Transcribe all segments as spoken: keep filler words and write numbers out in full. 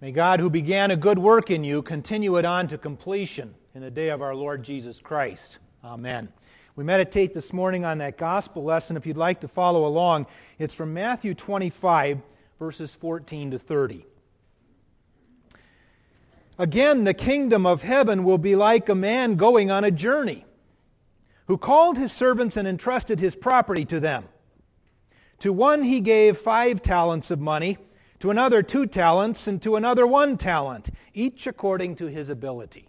May God, who began a good work in you, continue it on to completion in the day of our Lord Jesus Christ. Amen. We meditate this morning on that gospel lesson. If you'd like to follow along, it's from Matthew twenty-five, verses fourteen to thirty. Again, the kingdom of heaven will be like a man going on a journey, who called his servants and entrusted his property to them. To one he gave five talents of money, to another two talents, and to another one talent, each according to his ability.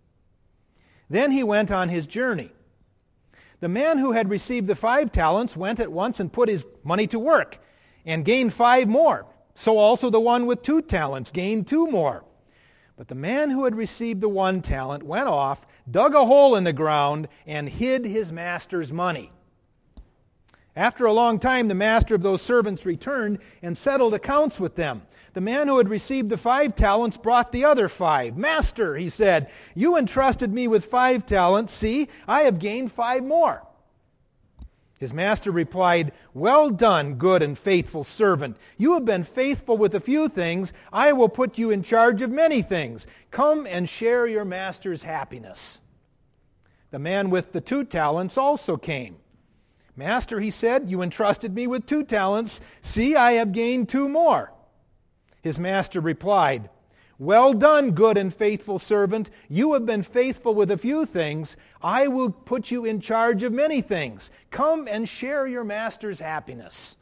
Then he went on his journey. The man who had received the five talents went at once and put his money to work, and gained five more. So also the one with two talents gained two more. But the man who had received the one talent went off, dug a hole in the ground, and hid his master's money. After a long time, the master of those servants returned and settled accounts with them. The man who had received the five talents brought the other five. "Master," he said, "you entrusted me with five talents. See, I have gained five more." His master replied, "Well done, good and faithful servant. You have been faithful with a few things. I will put you in charge of many things. Come and share your master's happiness." The man with the two talents also came. "Master," he said, "you entrusted me with two talents. See, I have gained two more." His master replied, "Well done, good and faithful servant. You have been faithful with a few things. I will put you in charge of many things. Come and share your master's happiness."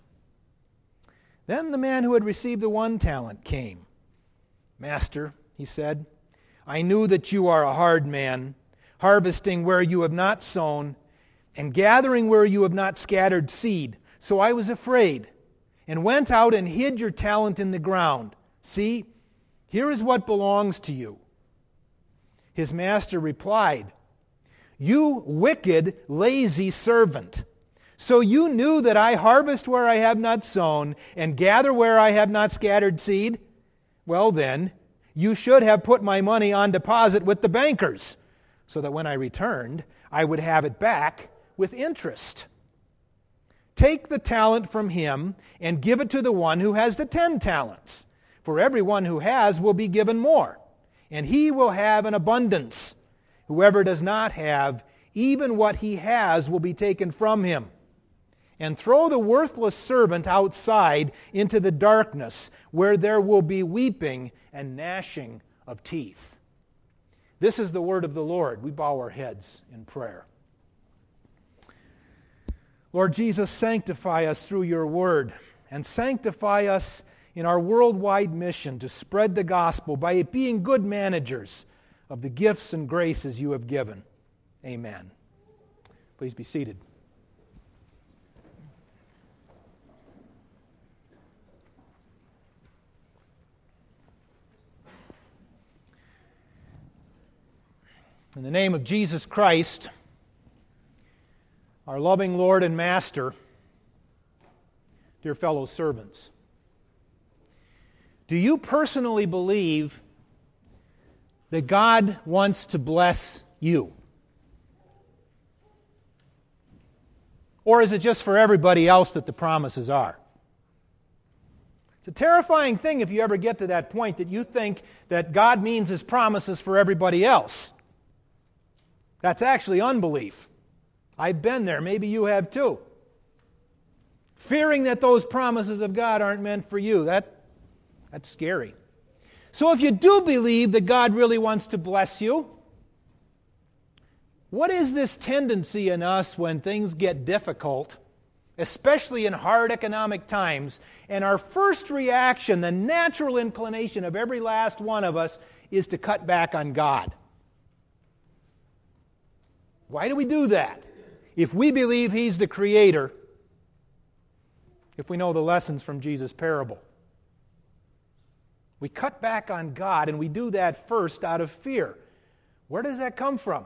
Then the man who had received the one talent came. "Master," he said, "I knew that you are a hard man, harvesting where you have not sown, and gathering where you have not scattered seed. So I was afraid, and went out and hid your talent in the ground. See, here is what belongs to you." His master replied, "You wicked, lazy servant. So you knew that I harvest where I have not sown, and gather where I have not scattered seed? Well then, you should have put my money on deposit with the bankers, so that when I returned, I would have it back with interest. Take the talent from him and give it to the one who has the ten talents. For everyone who has will be given more, and he will have an abundance. Whoever does not have, even what he has will be taken from him. And throw the worthless servant outside into the darkness, where there will be weeping and gnashing of teeth." This is the word of the Lord. We bow our heads in prayer. Lord Jesus, sanctify us through your word, and sanctify us in our worldwide mission to spread the gospel by being good managers of the gifts and graces you have given. Amen. Please be seated. In the name of Jesus Christ, our loving Lord and Master, dear fellow servants, do you personally believe that God wants to bless you? Or is it just for everybody else that the promises are? It's a terrifying thing if you ever get to that point that you think that God means his promises for everybody else. That's actually unbelief. I've been there. Maybe you have too. Fearing that those promises of God aren't meant for you. That, that's scary. So if you do believe that God really wants to bless you, what is this tendency in us when things get difficult, especially in hard economic times, and our first reaction, the natural inclination of every last one of us, is to cut back on God? Why do we do that? If we believe he's the creator, if we know the lessons from Jesus' parable. We cut back on God, and we do that first out of fear. Where does that come from?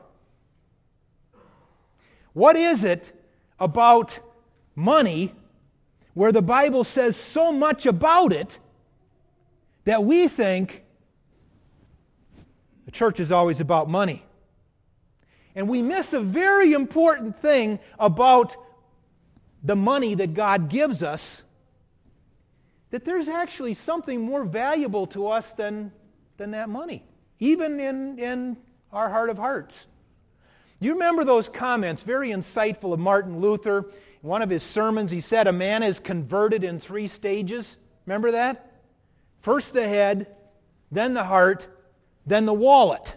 What is it about money where the Bible says so much about it that we think the church is always about money? And we miss a very important thing about the money that God gives us, that there's actually something more valuable to us than, than that money, even in, in our heart of hearts. You remember those comments, very insightful, of Martin Luther? In one of his sermons, he said, a man is converted in three stages. Remember that? First the head, then the heart, then the wallet.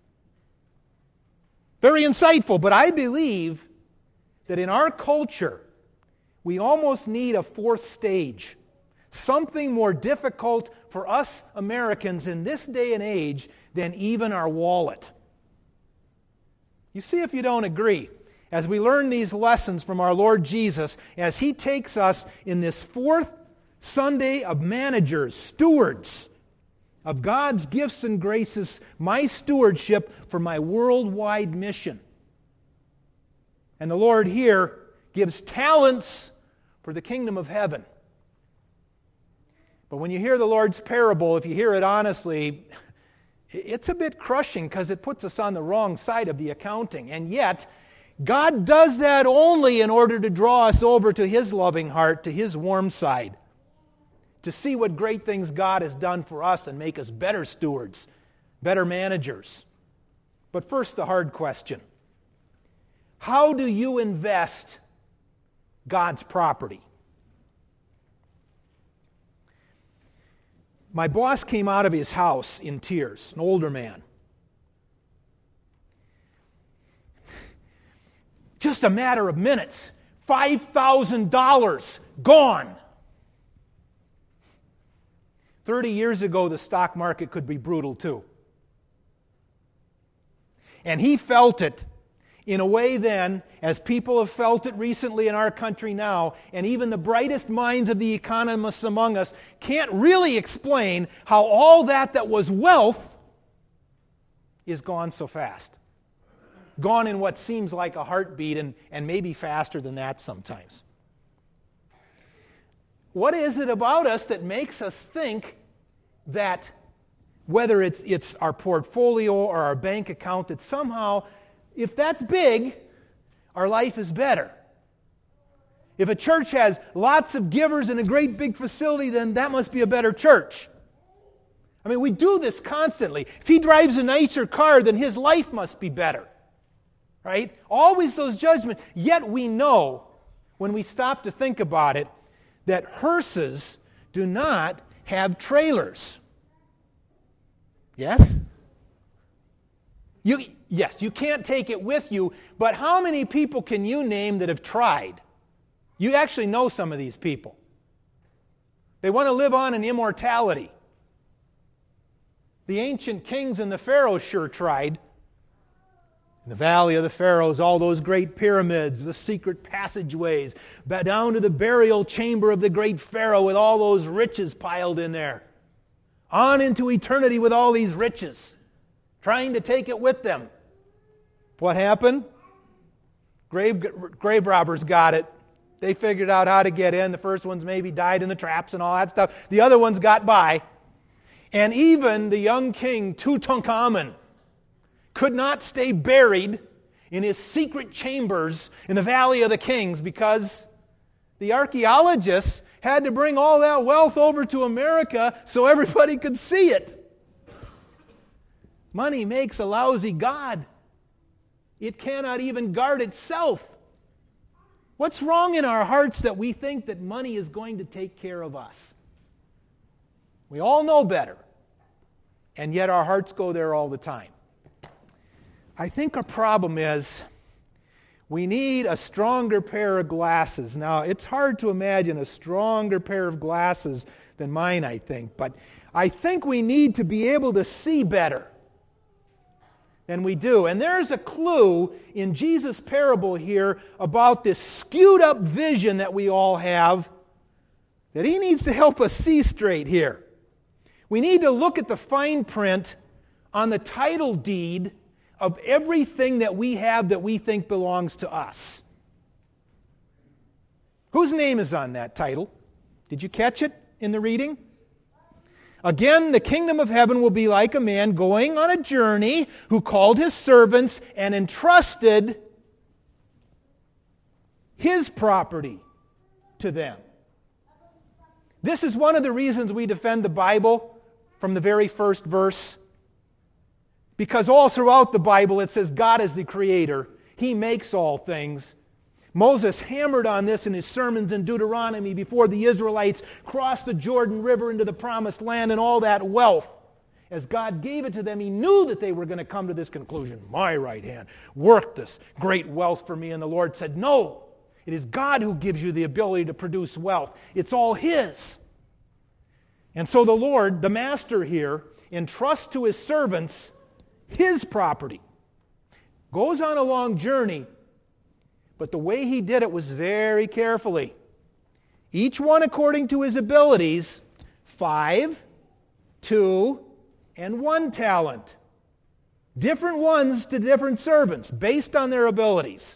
Very insightful, but I believe that in our culture, we almost need a fourth stage. Something more difficult for us Americans in this day and age than even our wallet. You see if you don't agree. As we learn these lessons from our Lord Jesus, as He takes us in this fourth Sunday of managers, stewards of God's gifts and graces, my stewardship for my worldwide mission. And the Lord here gives talents for the kingdom of heaven. But when you hear the Lord's parable, if you hear it honestly, it's a bit crushing because it puts us on the wrong side of the accounting. And yet, God does that only in order to draw us over to His loving heart, to His warm side, to see what great things God has done for us and make us better stewards, better managers. But first, the hard question. How do you invest God's property? My boss came out of his house in tears, an older man. Just a matter of minutes, five thousand dollars gone. Thirty years ago, the stock market could be brutal too. And he felt it in a way then, as people have felt it recently in our country now, and even the brightest minds of the economists among us can't really explain how all that that was wealth is gone so fast. Gone in what seems like a heartbeat, and, and maybe faster than that sometimes. What is it about us that makes us think that whether it's, it's our portfolio or our bank account, that somehow, if that's big, our life is better? If a church has lots of givers and a great big facility, then that must be a better church. I mean, we do this constantly. If he drives a nicer car, then his life must be better. Right? Always those judgments. Yet we know, when we stop to think about it, that hearses do not have trailers. Yes? You, yes, you can't take it with you, but how many people can you name that have tried? You actually know some of these people. They want to live on in immortality. The ancient kings and the pharaohs sure tried. In the Valley of the Pharaohs, all those great pyramids, the secret passageways, down to the burial chamber of the great pharaoh with all those riches piled in there. On into eternity with all these riches, trying to take it with them. What happened? Grave, grave robbers got it. They figured out how to get in. The first ones maybe died in the traps and all that stuff. The other ones got by. And even the young king Tutankhamun could not stay buried in his secret chambers in the Valley of the Kings because the archaeologists had to bring all that wealth over to America so everybody could see it. Money makes a lousy god. It cannot even guard itself. What's wrong in our hearts that we think that money is going to take care of us? We all know better, and yet our hearts go there all the time. I think our problem is we need a stronger pair of glasses. Now, it's hard to imagine a stronger pair of glasses than mine, I think, but I think we need to be able to see better than we do. And there's a clue in Jesus' parable here about this skewed up vision that we all have that he needs to help us see straight here. We need to look at the fine print on the title deed of everything that we have that we think belongs to us. Whose name is on that title? Did you catch it in the reading? Again, the kingdom of heaven will be like a man going on a journey who called his servants and entrusted his property to them. This is one of the reasons we defend the Bible from the very first verse. Because all throughout the Bible it says God is the creator. He makes all things. Moses hammered on this in his sermons in Deuteronomy before the Israelites crossed the Jordan River into the promised land and all that wealth. As God gave it to them, he knew that they were going to come to this conclusion. My right hand worked this great wealth for me. And the Lord said, no, it is God who gives you the ability to produce wealth. It's all his. And so the Lord, the master here, entrusts to his servants his property. Goes on a long journey, but the way he did it was very carefully. Each one according to his abilities, five, two, and one talent. Different ones to different servants based on their abilities.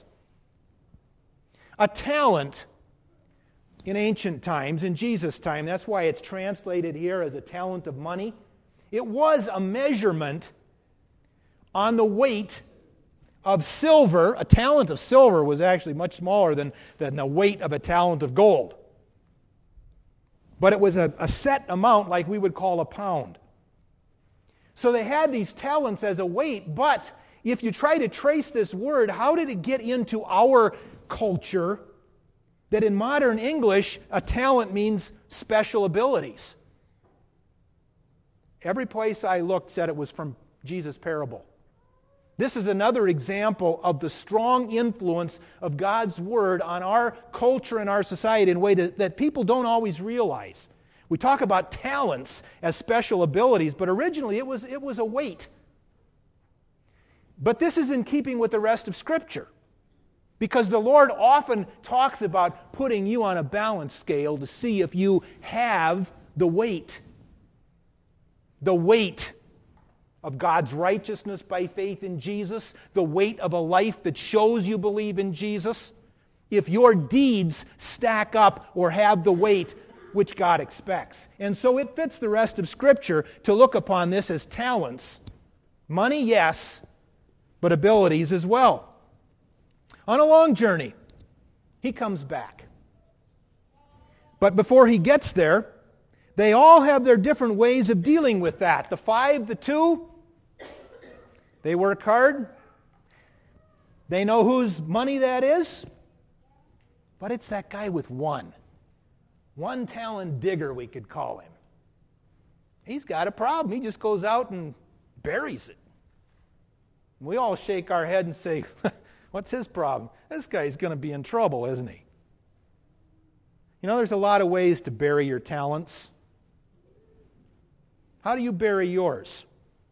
A talent in ancient times, in Jesus' time, that's why it's translated here as a talent of money. It was a measurement on the weight of silver. A talent of silver was actually much smaller than, than the weight of a talent of gold. But it was a, a set amount like we would call a pound. So they had these talents as a weight, but if you try to trace this word, how did it get into our culture that in modern English, a talent means special abilities? Every place I looked said it was from Jesus' parable. This is another example of the strong influence of God's Word on our culture and our society in a way that, that people don't always realize. We talk about talents as special abilities, but originally it was, it was a weight. But this is in keeping with the rest of Scripture, because the Lord often talks about putting you on a balance scale to see if you have the weight. The weight of God's righteousness by faith in Jesus, the weight of a life that shows you believe in Jesus, if your deeds stack up or have the weight which God expects. And so it fits the rest of Scripture to look upon this as talents. Money, yes, but abilities as well. On a long journey, he comes back. But before he gets there, they all have their different ways of dealing with that. The five, the two, they work hard. They know whose money that is. But it's that guy with one. One talent digger, we could call him. He's got a problem. He just goes out and buries it. We all shake our head and say, what's his problem? This guy's going to be in trouble, isn't he? You know, there's a lot of ways to bury your talents. How do you bury yours?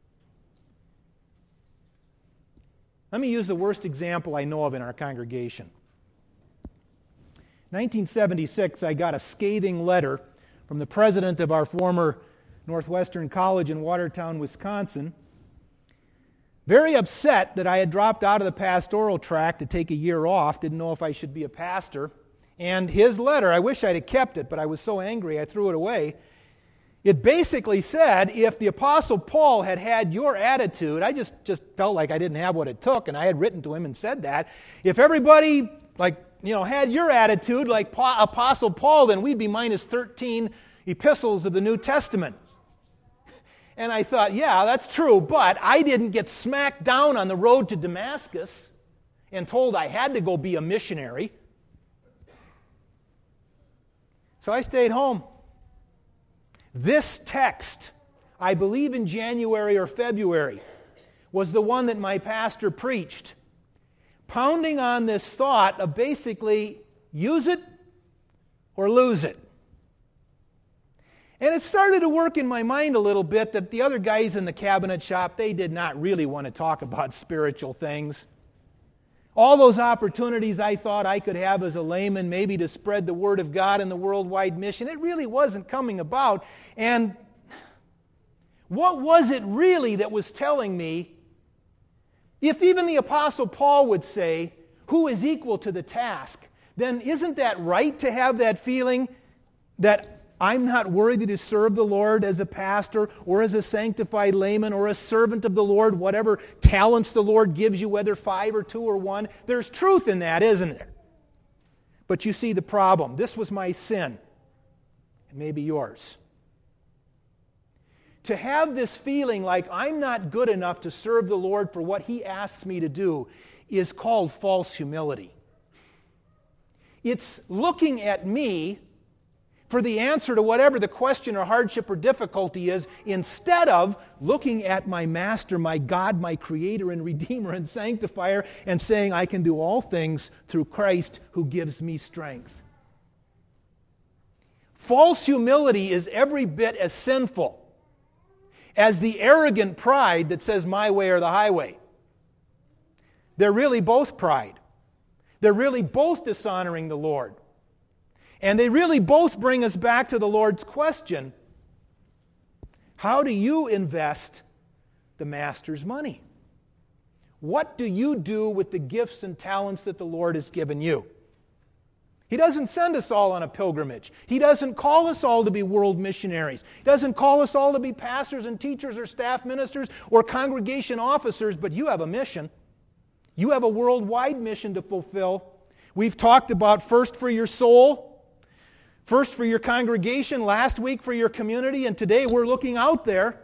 Let me use the worst example I know of in our congregation. nineteen seventy-six, I got a scathing letter from the president of our former Northwestern College in Watertown, Wisconsin, very upset that I had dropped out of the pastoral track to take a year off, didn't know if I should be a pastor. And his letter, I wish I'd have kept it, but I was so angry I threw it away. It basically said, if the Apostle Paul had had your attitude, I just, just felt like I didn't have what it took, and I had written to him and said that. If everybody, like, you know, had your attitude like pa- Apostle Paul, then we'd be minus thirteen epistles of the New Testament. And I thought, yeah, that's true, but I didn't get smacked down on the road to Damascus and told I had to go be a missionary. So I stayed home. This text, I believe in January or February, was the one that my pastor preached, pounding on this thought of basically use it or lose it. And it started to work in my mind a little bit that the other guys in the cabinet shop, they did not really want to talk about spiritual things. All those opportunities I thought I could have as a layman, maybe to spread the Word of God in the worldwide mission, it really wasn't coming about. And what was it really that was telling me, if even the Apostle Paul would say, who is equal to the task, then isn't that right to have that feeling that I'm not worthy to serve the Lord as a pastor or as a sanctified layman or a servant of the Lord, whatever talents the Lord gives you, whether five or two or one. There's truth in that, isn't there? But you see the problem. This was my sin. and maybe yours. To have this feeling like I'm not good enough to serve the Lord for what He asks me to do is called false humility. It's looking at me for the answer to whatever the question or hardship or difficulty is, instead of looking at my Master, my God, my Creator and Redeemer and Sanctifier, and saying I can do all things through Christ who gives me strength. False humility is every bit as sinful as the arrogant pride that says my way or the highway. They're really both pride. They're really both dishonoring the Lord. And they really both bring us back to the Lord's question, how do you invest the Master's money? What do you do with the gifts and talents that the Lord has given you? He doesn't send us all on a pilgrimage. He doesn't call us all to be world missionaries. He doesn't call us all to be pastors and teachers or staff ministers or congregation officers, but you have a mission. You have a worldwide mission to fulfill. We've talked about first for your soul, first for your congregation, last week for your community, and today we're looking out there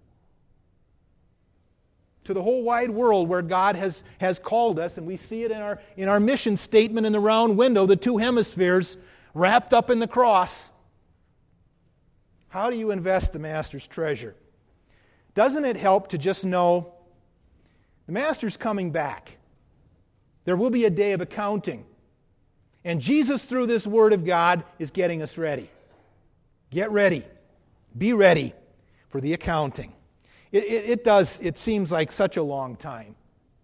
to the whole wide world where God has, has called us, and we see it in our, in our mission statement in the round window, the two hemispheres wrapped up in the cross. How do you invest the Master's treasure? Doesn't it help to just know the Master's coming back? There will be a day of accounting. And Jesus, through this Word of God, is getting us ready. Get ready. Be ready for the accounting. It, it, it does, it seems like such a long time.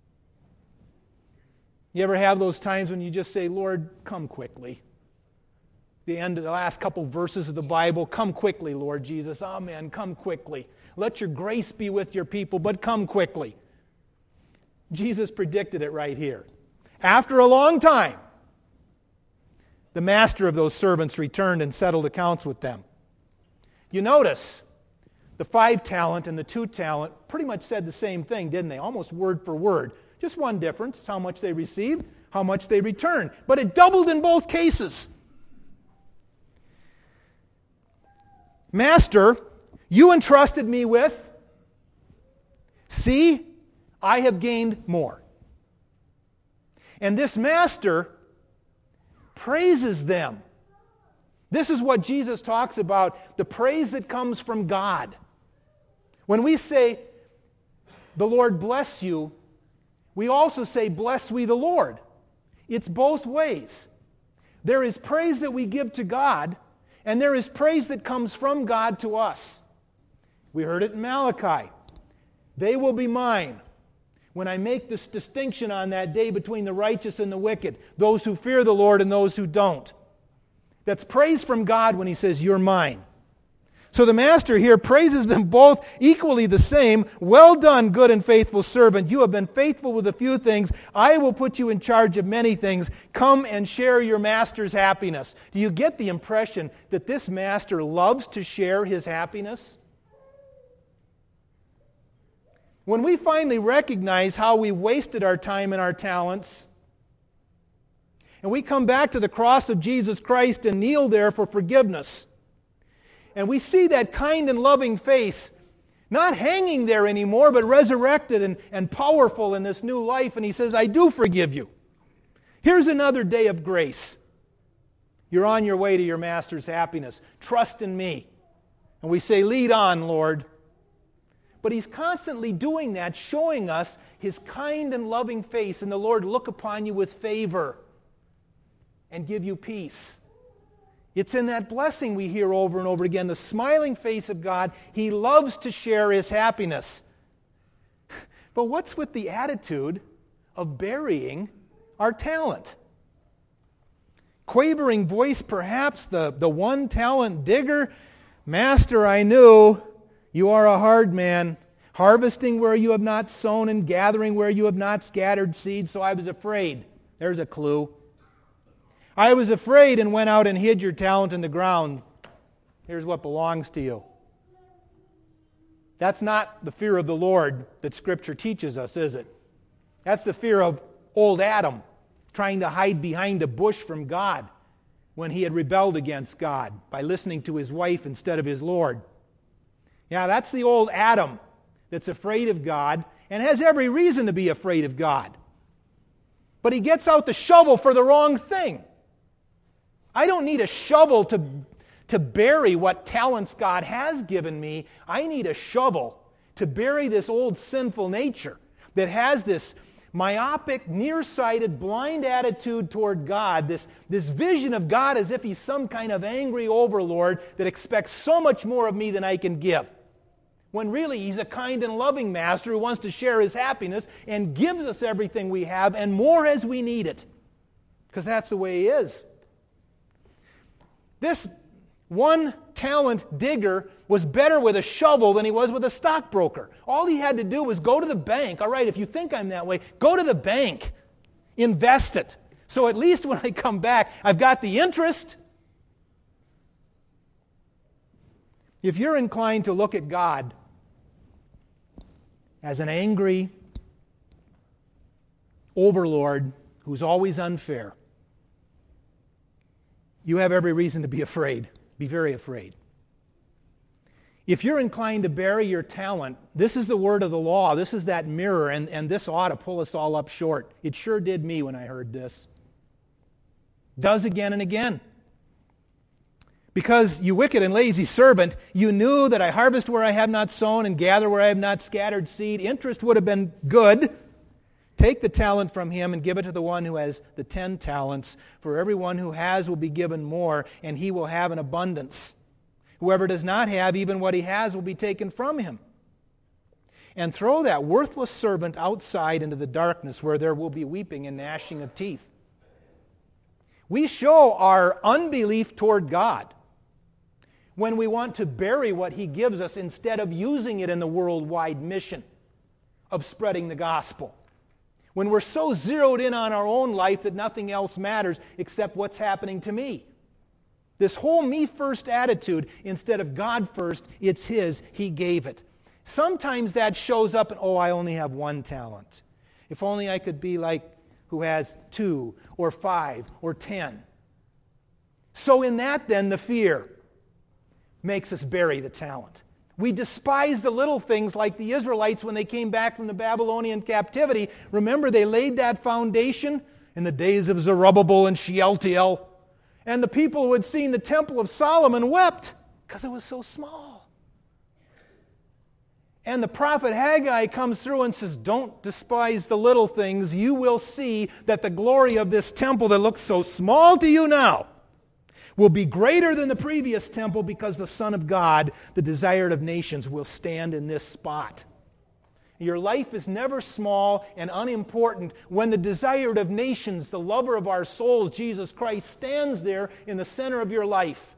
You ever have those times when you just say, Lord, come quickly? The end of the last couple verses of the Bible, come quickly, Lord Jesus. Amen, come quickly. Let your grace be with your people, but come quickly. Jesus predicted it right here. After a long time, the master of those servants returned and settled accounts with them. You notice, the five talent and the two talent pretty much said the same thing, didn't they? Almost word for word. Just one difference, how much they received, how much they returned. But it doubled in both cases. Master, you entrusted me with, see, I have gained more. And this master praises them. This is what Jesus talks about, the praise that comes from God. When we say, the Lord bless you, we also say, bless we the Lord. It's both ways. There is praise that we give to God, and there is praise that comes from God to us. We heard it in Malachi. They will be mine when I make this distinction on that day between the righteous and the wicked, those who fear the Lord and those who don't. That's praise from God when He says, you're mine. So the master here praises them both equally the same. Well done, good and faithful servant. You have been faithful with a few things. I will put you in charge of many things. Come and share your master's happiness. Do you get the impression that this master loves to share his happiness? When we finally recognize how we wasted our time and our talents, and we come back to the cross of Jesus Christ and kneel there for forgiveness, and we see that kind and loving face not hanging there anymore, but resurrected and, and powerful in this new life, and He says, I do forgive you. Here's another day of grace. You're on your way to your master's happiness. Trust in me. And we say, lead on, Lord. But He's constantly doing that, showing us His kind and loving face, and the Lord look upon you with favor and give you peace. It's in that blessing we hear over and over again, the smiling face of God. He loves to share His happiness. But what's with the attitude of burying our talent? Quavering voice, perhaps, the, the one talent digger. Master, I knew you are a hard man, harvesting where you have not sown and gathering where you have not scattered seed, so I was afraid. There's a clue. I was afraid and went out and hid your talent in the ground. Here's what belongs to you. That's not the fear of the Lord that Scripture teaches us, is it? That's the fear of old Adam trying to hide behind a bush from God. when he had rebelled against God by listening to his wife instead of his Lord. Yeah, that's the old Adam that's afraid of God and has every reason to be afraid of God. But he gets out the shovel for the wrong thing. I don't need a shovel to, to bury what talents God has given me. I need a shovel to bury this old sinful nature that has this myopic, nearsighted, blind attitude toward God, this, this vision of God as if he's some kind of angry overlord that expects so much more of me than I can give. When really he's a kind and loving master who wants to share his happiness and gives us everything we have and more as we need it. Because that's the way he is. This one talent digger was better with a shovel than he was with a stockbroker. All he had to do was go to the bank. All right, if you think I'm that way, go to the bank. Invest it. So at least when I come back, I've got the interest. If you're inclined to look at God as an angry overlord who's always unfair, you have every reason to be afraid. Be very afraid. If you're inclined to bury your talent, this is the word of the law. This is that mirror, and, and this ought to pull us all up short. It sure did me when I heard this. Does again and again. Because, you wicked and lazy servant, you knew that I harvest where I have not sown and gather where I have not scattered seed. Interest would have been good. Take the talent from him and give it to the one who has the ten talents. For everyone who has will be given more, and he will have an abundance. Whoever does not have, even what he has will be taken from him. And throw that worthless servant outside into the darkness where there will be weeping and gnashing of teeth. We show our unbelief toward God when we want to bury what he gives us instead of using it in the worldwide mission of spreading the gospel. When we're so zeroed in on our own life that nothing else matters except what's happening to me. This whole me first attitude, instead of God first, it's his, he gave it. Sometimes that shows up in, oh, I only have one talent. If only I could be like who has two or five or ten. So in that then, the fear makes us bury the talent. We despise the little things like the Israelites when they came back from the Babylonian captivity. Remember, they laid that foundation in the days of Zerubbabel and Shealtiel. And the people who had seen the temple of Solomon wept because it was so small. And the prophet Haggai comes through and says, don't despise the little things. You will see that the glory of this temple that looks so small to you now will be greater than the previous temple because the Son of God, the desired of nations, will stand in this spot. Your life is never small and unimportant when the desired of nations, the lover of our souls, Jesus Christ, stands there in the center of your life.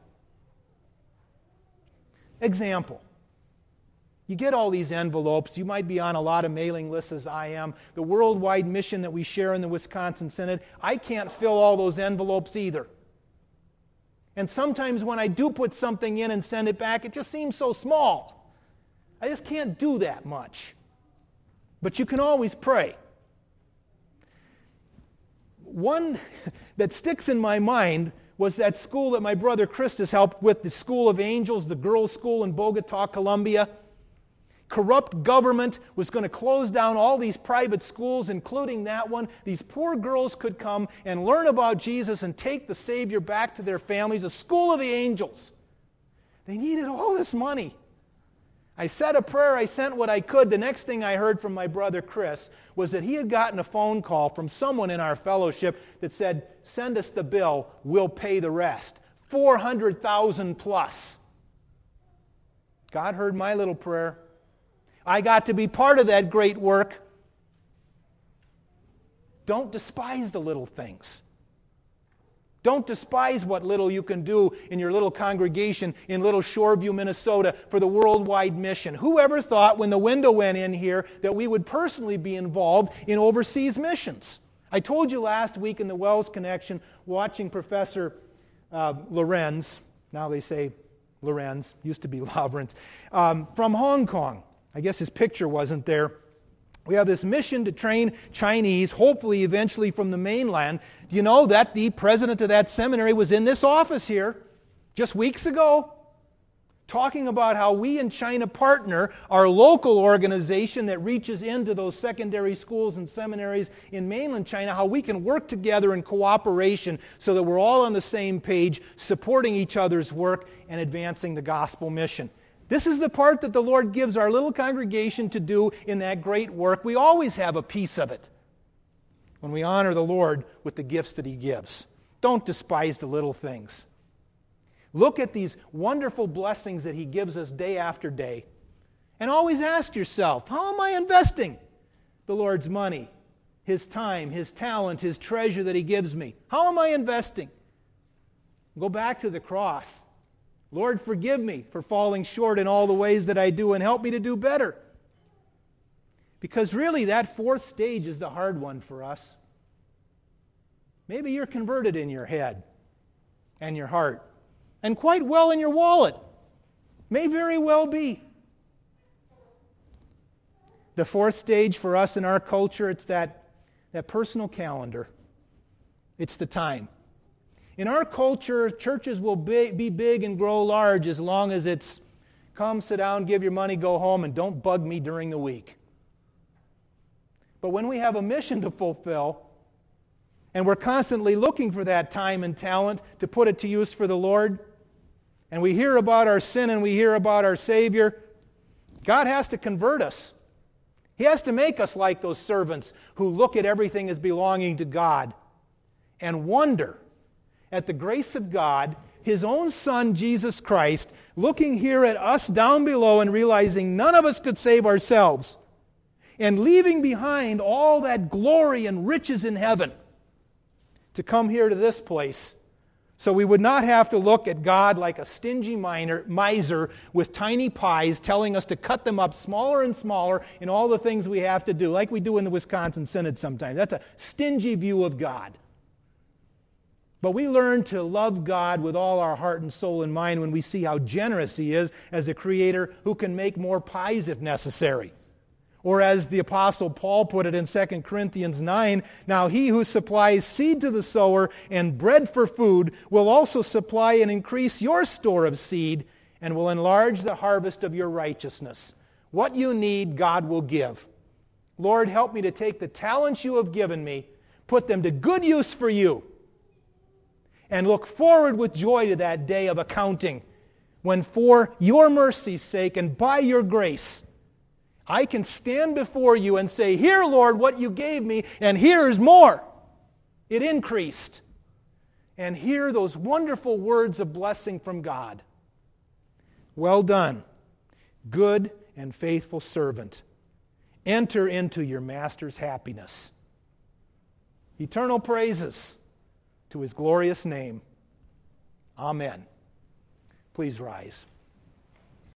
Example. You get all these envelopes. You might be on a lot of mailing lists as I am. The worldwide mission that we share in the Wisconsin Synod, I can't fill all those envelopes either. And sometimes when I do put something in and send it back, it just seems so small. I just can't do that much. But you can always pray. One that sticks in my mind was that school that my brother Christus helped with, the School of Angels, the girls' school in Bogota, Colombia. Corrupt government was going to close down all these private schools, including that one. These poor girls could come and learn about Jesus and take the Savior back to their families. A school of the angels. They needed all this money. I said a prayer, I sent what I could. The next thing I heard from my brother Chris was that he had gotten a phone call from someone in our fellowship that said, send us the bill, we'll pay the rest. four hundred thousand plus. God heard my little prayer. I got to be part of that great work. Don't despise the little things. Don't despise what little you can do in your little congregation in Little Shoreview, Minnesota for the worldwide mission. Whoever thought when the window went in here that we would personally be involved in overseas missions? I told you last week in the Wells Connection, watching Professor uh, Lorenz, now they say Lorenz, used to be Lorenz, um, from Hong Kong. I guess his picture wasn't there. We have this mission to train Chinese, hopefully eventually from the mainland. Do you know that the president of that seminary was in this office here just weeks ago, talking about how we in China partner our local organization that reaches into those secondary schools and seminaries in mainland China, how we can work together in cooperation so that we're all on the same page, supporting each other's work and advancing the gospel mission. This is the part that the Lord gives our little congregation to do in that great work. We always have a piece of it when we honor the Lord with the gifts that He gives. Don't despise the little things. Look at these wonderful blessings that He gives us day after day. And always ask yourself, how am I investing the Lord's money, His time, His talent, His treasure that He gives me? How am I investing? Go back to the cross. Lord, forgive me for falling short in all the ways that I do and help me to do better. Because really that fourth stage is the hard one for us. Maybe you're converted in your head and your heart, and quite well in your wallet. May very well be. The fourth stage for us in our culture, it's that, that personal calendar. It's the time. In our culture, churches will be, be big and grow large as long as it's come, sit down, give your money, go home, and don't bug me during the week. But when we have a mission to fulfill, and we're constantly looking for that time and talent to put it to use for the Lord, and we hear about our sin and we hear about our Savior, God has to convert us. He has to make us like those servants who look at everything as belonging to God and wonder at the grace of God, His own Son, Jesus Christ, looking here at us down below and realizing none of us could save ourselves, and leaving behind all that glory and riches in heaven to come here to this place so we would not have to look at God like a stingy miner, miser with tiny pies telling us to cut them up smaller and smaller in all the things we have to do, like we do in the Wisconsin Synod sometimes. That's a stingy view of God. But we learn to love God with all our heart and soul and mind when we see how generous He is as a Creator who can make more pies if necessary. Or as the Apostle Paul put it in Second Corinthians nine, now He who supplies seed to the sower and bread for food will also supply and increase your store of seed and will enlarge the harvest of your righteousness. What you need, God will give. Lord, help me to take the talents You have given me, put them to good use for You, and look forward with joy to that day of accounting when for Your mercy's sake and by Your grace, I can stand before You and say, here, Lord, what You gave me, and here's more. It increased. And hear those wonderful words of blessing from God. Well done, good and faithful servant. Enter into your Master's happiness. Eternal praises to His glorious name. Amen. Please rise.